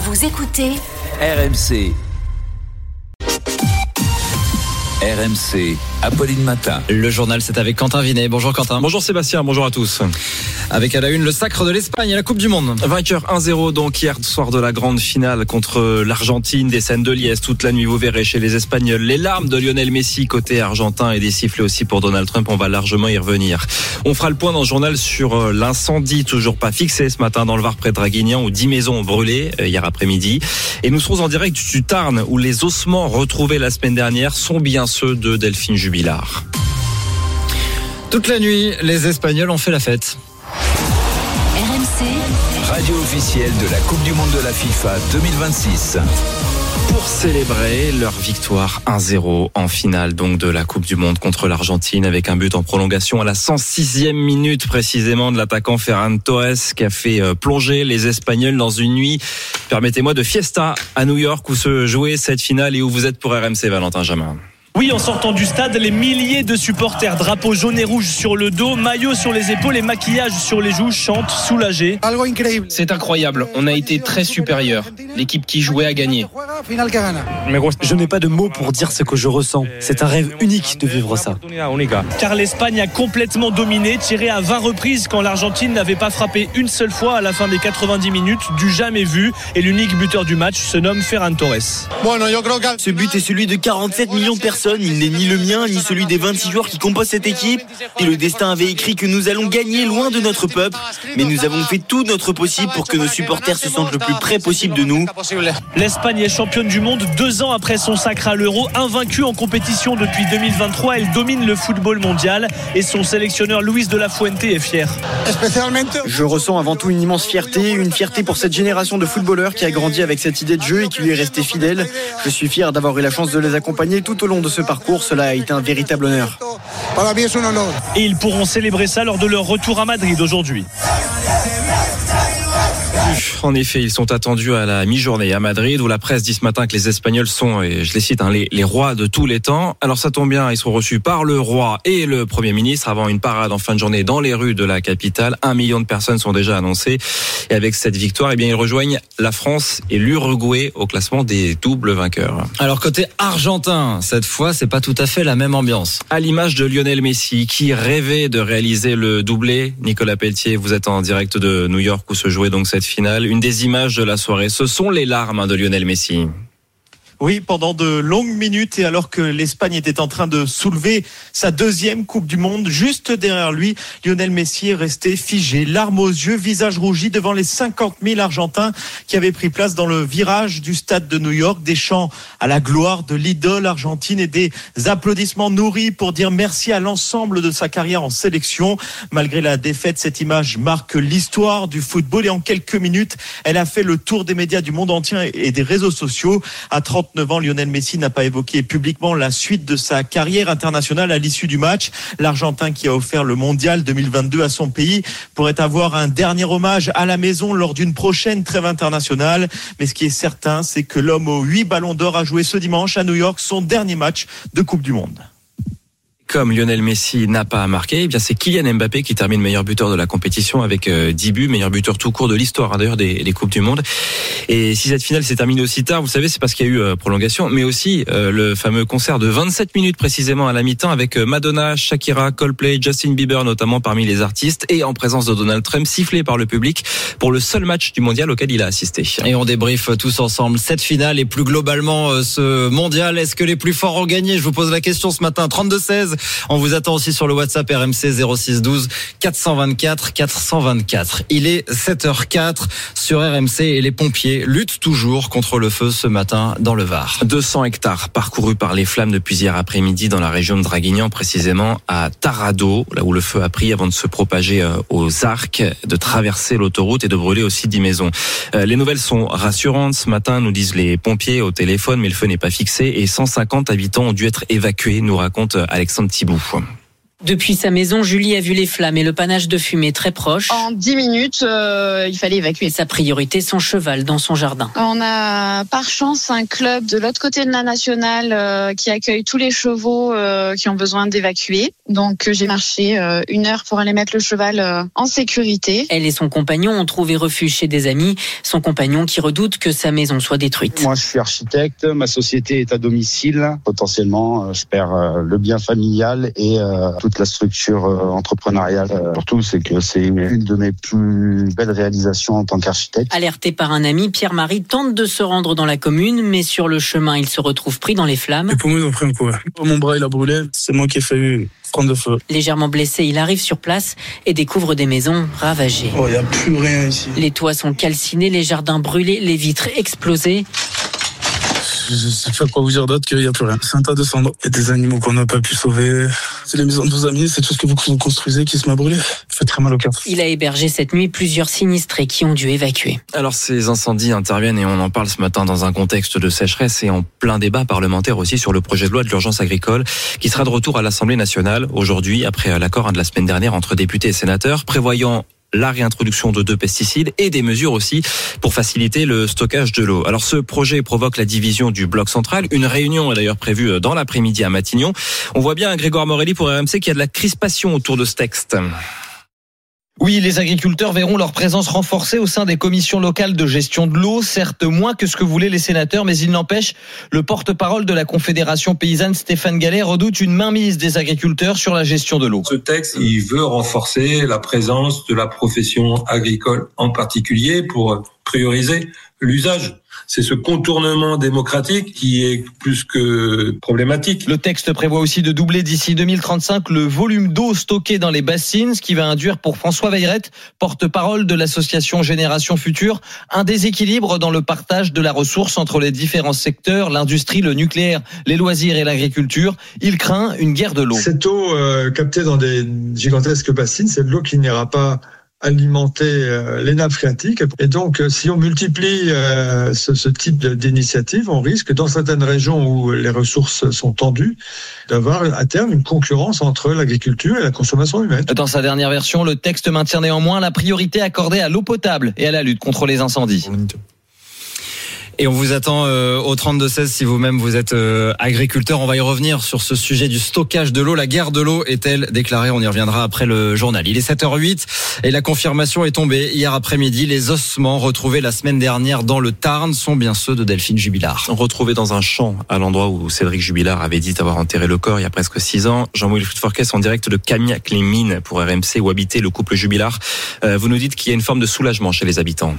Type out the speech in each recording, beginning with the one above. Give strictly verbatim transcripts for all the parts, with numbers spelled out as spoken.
Vous écoutez R M C. R M C, Apolline Matin. Le journal, c'est avec Quentin Vinet. Bonjour Quentin. Bonjour Sébastien, bonjour à tous. Avec à la une le sacre de l'Espagne à la Coupe du Monde. Vainqueur un zéro donc hier soir de la grande finale contre l'Argentine, des scènes de liesse toute la nuit. Vous verrez chez les Espagnols les larmes de Lionel Messi côté argentin et des sifflets aussi pour Donald Trump. On va largement y revenir. On fera le point dans le journal sur l'incendie toujours pas fixé ce matin dans le Var près de Draguignan où dix maisons ont brûlé hier après-midi. Et nous serons en direct du Tarn où les ossements retrouvés la semaine dernière sont bien ceux de Delphine Jubilard. Toute la nuit, les Espagnols ont fait la fête. R M C, Radio officielle de la Coupe du Monde de la FIFA deux mille vingt-six. Pour célébrer leur victoire un zéro en finale donc de la Coupe du Monde contre l'Argentine avec un but en prolongation à la cent sixième minute précisément de l'attaquant Ferran Torres qui a fait plonger les Espagnols dans une nuit, permettez-moi, de fiesta à New York où se jouait cette finale et où vous êtes pour R M C, Valentin Jamin. Oui, en sortant du stade, les milliers de supporters, drapeaux jaunes et rouges sur le dos, maillots sur les épaules et maquillage sur les joues, chantent soulagés. C'est incroyable, on a été très supérieurs. L'équipe qui jouait a gagné. Je n'ai pas de mots pour dire ce que je ressens. C'est un rêve unique de vivre ça. Car l'Espagne a complètement dominé, tiré à vingt reprises quand l'Argentine n'avait pas frappé une seule fois à la fin des quatre-vingt-dix minutes, du jamais vu. Et l'unique buteur du match se nomme Ferran Torres. Ce but est celui de quarante-sept millions de personnes. Il n'est ni le mien, ni celui des vingt-six joueurs qui composent cette équipe. Et le destin avait écrit que nous allons gagner loin de notre peuple. Mais nous avons fait tout notre possible pour que nos supporters se sentent le plus près possible de nous. L'Espagne est championne du monde deux ans après son sacre à l'Euro. Invaincue en compétition depuis deux mille vingt-trois, elle domine le football mondial. Et son sélectionneur Luis de la Fuente est fier. Je ressens avant tout une immense fierté, une fierté pour cette génération de footballeurs qui a grandi avec cette idée de jeu et qui lui est restée fidèle. Je suis fier d'avoir eu la chance de les accompagner tout au long de ce parcours. Cela a été un véritable honneur. Et ils pourront célébrer ça lors de leur retour à Madrid aujourd'hui. En effet, ils sont attendus à la mi-journée à Madrid où la presse dit ce matin que les Espagnols sont, et je les cite, hein, les, les rois de tous les temps. Alors ça tombe bien, ils seront reçus par le roi et le Premier ministre avant une parade en fin de journée dans les rues de la capitale. Un million de personnes sont déjà annoncées. Et avec cette victoire, eh bien, ils rejoignent la France et l'Uruguay au classement des doubles vainqueurs. Alors côté argentin, cette fois, c'est pas tout à fait la même ambiance. À l'image de Lionel Messi qui rêvait de réaliser le doublé. Nicolas Pelletier, vous êtes en direct de New York où se jouait donc cette finale. Une des images de la soirée, ce sont les larmes de Lionel Messi. Oui, pendant de longues minutes et alors que l'Espagne était en train de soulever sa deuxième Coupe du Monde, juste derrière lui, Lionel Messi est resté figé, larmes aux yeux, visage rougi devant les cinquante mille Argentins qui avaient pris place dans le virage du stade de New York, des chants à la gloire de l'idole argentine et des applaudissements nourris pour dire merci à l'ensemble de sa carrière en sélection. Malgré la défaite, cette image marque l'histoire du football et en quelques minutes, elle a fait le tour des médias du monde entier et des réseaux sociaux. À trente-neuf ans, Lionel Messi n'a pas évoqué publiquement la suite de sa carrière internationale à l'issue du match. L'Argentin qui a offert le mondial deux mille vingt-deux à son pays pourrait avoir un dernier hommage à la maison lors d'une prochaine trêve internationale. Mais ce qui est certain, c'est que l'homme aux huit ballons d'or a joué ce dimanche à New York son dernier match de Coupe du Monde. Comme Lionel Messi n'a pas marqué, eh bien c'est Kylian Mbappé qui termine meilleur buteur de la compétition avec dix buts, meilleur buteur tout court de l'histoire hein, d'ailleurs des, des Coupes du Monde. Et si cette finale s'est terminée aussi tard, vous savez, c'est parce qu'il y a eu euh, prolongation, mais aussi euh, le fameux concert de vingt-sept minutes précisément à la mi-temps avec Madonna, Shakira, Coldplay, Justin Bieber notamment parmi les artistes et en présence de Donald Trump sifflé par le public pour le seul match du mondial auquel il a assisté. Et on débriefe tous ensemble cette finale et plus globalement euh, ce mondial. Est-ce que les plus forts ont gagné ? Je vous pose la question ce matin, trente-deux seize. On vous attend aussi sur le WhatsApp R M C zéro six douze quatre cent vingt-quatre quatre cent vingt-quatre. Il est sept heures quatre sur R M C et les pompiers luttent toujours contre le feu ce matin dans le Var. deux cents hectares parcourus par les flammes depuis hier après-midi dans la région de Draguignan, précisément à Tarado, là où le feu a pris avant de se propager aux Arcs, de traverser l'autoroute et de brûler aussi dix maisons. Les nouvelles sont rassurantes ce matin, nous disent les pompiers au téléphone, mais le feu n'est pas fixé et cent cinquante habitants ont dû être évacués, nous raconte Alexandre Thibault. Depuis sa maison, Julie a vu les flammes et le panache de fumée très proche. En dix minutes, euh, il fallait évacuer. Et sa priorité, son cheval dans son jardin. On a par chance un club de l'autre côté de la nationale euh, qui accueille tous les chevaux euh, qui ont besoin d'évacuer. Donc euh, j'ai marché euh, une heure pour aller mettre le cheval euh, en sécurité. Elle et son compagnon ont trouvé refuge chez des amis. Son compagnon qui redoute que sa maison soit détruite. Moi je suis architecte, ma société est à domicile. Potentiellement, euh, je perds euh, le bien familial et euh, toute la structure euh, entrepreneuriale. Euh, surtout, c'est que c'est une de mes plus belles réalisations en tant qu'architecte. Alerté par un ami, Pierre-Marie tente de se rendre dans la commune, mais sur le chemin, il se retrouve pris dans les flammes. Les poumons, ils ont pris un coup. Ouais. Mon bras, il a brûlé. C'est moi qui ai fait prendre le feu. Légèrement blessé, il arrive sur place et découvre des maisons ravagées. Oh, il n'y a plus rien ici. Les toits sont calcinés, les jardins brûlés, les vitres explosées. Je ne sais pas quoi vous dire d'autre qu'il n'y a plus rien. C'est un tas de cendres. Il y a des animaux qu'on n'a pas pu sauver. C'est les maisons de vos amis, c'est tout ce que vous construisez qui se m'a brûlé. Ça fait très mal au cœur. Il a hébergé cette nuit plusieurs sinistrés qui ont dû évacuer. Alors ces incendies interviennent et on en parle ce matin dans un contexte de sécheresse et en plein débat parlementaire aussi sur le projet de loi de l'urgence agricole qui sera de retour à l'Assemblée nationale aujourd'hui après l'accord de la semaine dernière entre députés et sénateurs prévoyant la réintroduction de deux pesticides et des mesures aussi pour faciliter le stockage de l'eau. Alors ce projet provoque la division du bloc central. Une réunion est d'ailleurs prévue dans l'après-midi à Matignon. On voit bien Grégoire Morelli pour R M C qu'il y a de la crispation autour de ce texte. Oui, les agriculteurs verront leur présence renforcée au sein des commissions locales de gestion de l'eau, certes moins que ce que voulaient les sénateurs, mais il n'empêche, le porte-parole de la Confédération paysanne, Stéphane Gallet, redoute une mainmise des agriculteurs sur la gestion de l'eau. Ce texte, il veut renforcer la présence de la profession agricole en particulier pour prioriser l'usage. C'est ce contournement démocratique qui est plus que problématique. Le texte prévoit aussi de doubler d'ici deux mille trente-cinq le volume d'eau stocké dans les bassines, ce qui va induire pour François Veillerette, porte-parole de l'association Génération Future, un déséquilibre dans le partage de la ressource entre les différents secteurs, l'industrie, le nucléaire, les loisirs et l'agriculture. Il craint une guerre de l'eau. Cette eau euh, captée dans des gigantesques bassines, c'est de l'eau qui n'ira pas alimenter euh, les nappes phréatiques. Et donc, euh, si on multiplie euh, ce, ce type d'initiative, on risque, dans certaines régions où les ressources sont tendues, d'avoir à terme une concurrence entre l'agriculture et la consommation humaine. Dans sa dernière version, le texte maintient néanmoins la priorité accordée à l'eau potable et à la lutte contre les incendies. Et on vous attend euh, au trente-deux seize si vous-même vous êtes euh, agriculteur. On va y revenir sur ce sujet du stockage de l'eau. La guerre de l'eau est-elle déclarée ? On y reviendra après le journal. Il est sept heures huit et la confirmation est tombée hier après-midi. Les ossements retrouvés la semaine dernière dans le Tarn sont bien ceux de Delphine Jubilard. Retrouvés dans un champ à l'endroit où Cédric Jubilard avait dit avoir enterré le corps il y a presque six ans. Jean-Wilfried Forquès en direct de Cagnac-les-Mines pour R M C où habitait le couple Jubilard. Euh, vous nous dites qu'il y a une forme de soulagement chez les habitants.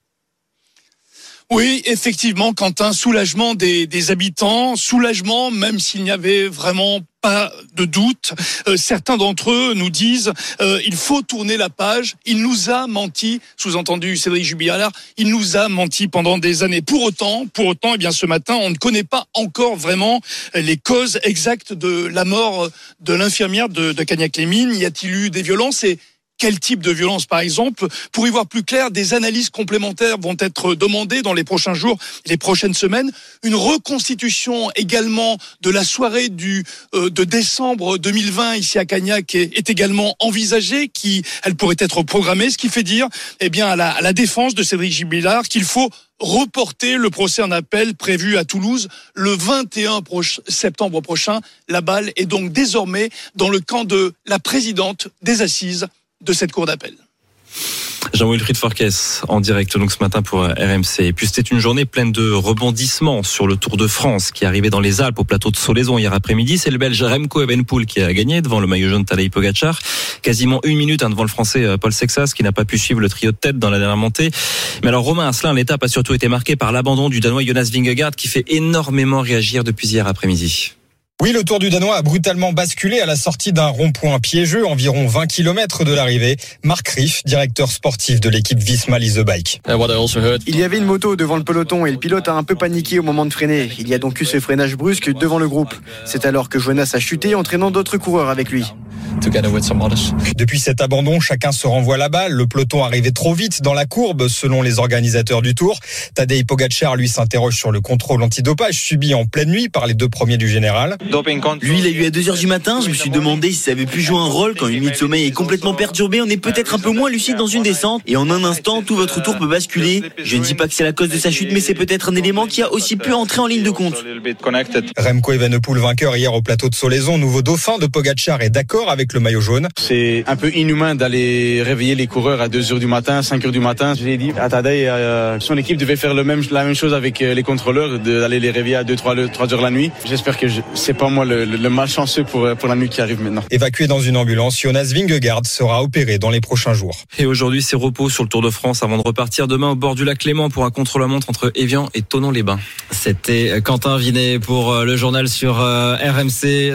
Oui, effectivement, Quentin, soulagement des, des habitants, soulagement même s'il n'y avait vraiment pas de doute. Euh, certains d'entre eux nous disent euh, il faut tourner la page. Il nous a menti, sous-entendu Cédric Jubilard, il nous a menti pendant des années. Pour autant, pour autant, eh bien ce matin, on ne connaît pas encore vraiment les causes exactes de la mort de l'infirmière de, de Cagnac-les-Mines. Y a-t-il eu des violences et quel type de violence, par exemple? Pour y voir plus clair, des analyses complémentaires vont être demandées dans les prochains jours et les prochaines semaines. Une reconstitution également de la soirée du euh, de décembre deux mille vingt ici à Cagnac est, est également envisagée, qui elle pourrait être programmée, ce qui fait dire eh bien à la, à la défense de Cédric Jubilard qu'il faut reporter le procès en appel prévu à Toulouse le vingt et un septembre prochain. La balle est donc désormais dans le camp de la présidente des assises de cette cour d'appel. Jean-Wilfried Forquès en direct donc ce matin pour R M C. Et puis c'était une journée pleine de rebondissements sur le Tour de France qui arrivait dans les Alpes au plateau de Solaizon hier après-midi. C'est le Belge Remco Evenepoel qui a gagné devant le maillot jaune Tadej Pogačar. Quasiment une minute hein, devant le Français Paul Sexas qui n'a pas pu suivre le trio de tête dans la dernière montée. Mais alors Romain Asselin, l'étape a surtout été marquée par l'abandon du Danois Jonas Vingegaard qui fait énormément réagir depuis hier après-midi. Oui, le Tour du Danois a brutalement basculé à la sortie d'un rond-point piégeux, environ vingt kilomètres de l'arrivée. Marc Riff, directeur sportif de l'équipe Visma Lease the Bike. Il y avait une moto devant le peloton et le pilote a un peu paniqué au moment de freiner. Il y a donc eu ce freinage brusque devant le groupe. C'est alors que Jonas a chuté, entraînant d'autres coureurs avec lui. together with some others. Depuis cet abandon, chacun se renvoie la balle. Le peloton arrivait trop vite dans la courbe, selon les organisateurs du Tour. Tadej Pogačar, lui, s'interroge sur le contrôle antidopage subi en pleine nuit par les deux premiers du général. Lui, il a eu à deux heures du matin. Je me suis demandé si ça avait pu jouer un rôle. Quand une nuit de sommeil est complètement perturbée, on est peut-être un peu moins lucide dans une descente. Et en un instant, tout votre tour peut basculer. Je ne dis pas que c'est la cause de sa chute, mais c'est peut-être un élément qui a aussi pu entrer en ligne de compte. Remco Evenepoel, vainqueur hier au plateau de Solaizon, nouveau dauphin de Pogačar, est d'accord avec le maillot jaune. C'est un peu inhumain d'aller réveiller les coureurs à deux heures du matin, cinq heures du matin. Je l'ai dit à Tadej, euh, son équipe devait faire le même, la même chose avec les contrôleurs, d'aller les réveiller à deux trois heures la nuit. J'espère que je, c'est pas moi le, le, le malchanceux pour, pour la nuit qui arrive maintenant. Évacué dans une ambulance, Jonas Vingegaard sera opéré dans les prochains jours. Et aujourd'hui, c'est repos sur le Tour de France avant de repartir demain au bord du lac Léman pour un contre-la-montre entre Évian et Thonon-les-Bains. C'était Quentin Vinet pour le journal sur R M C.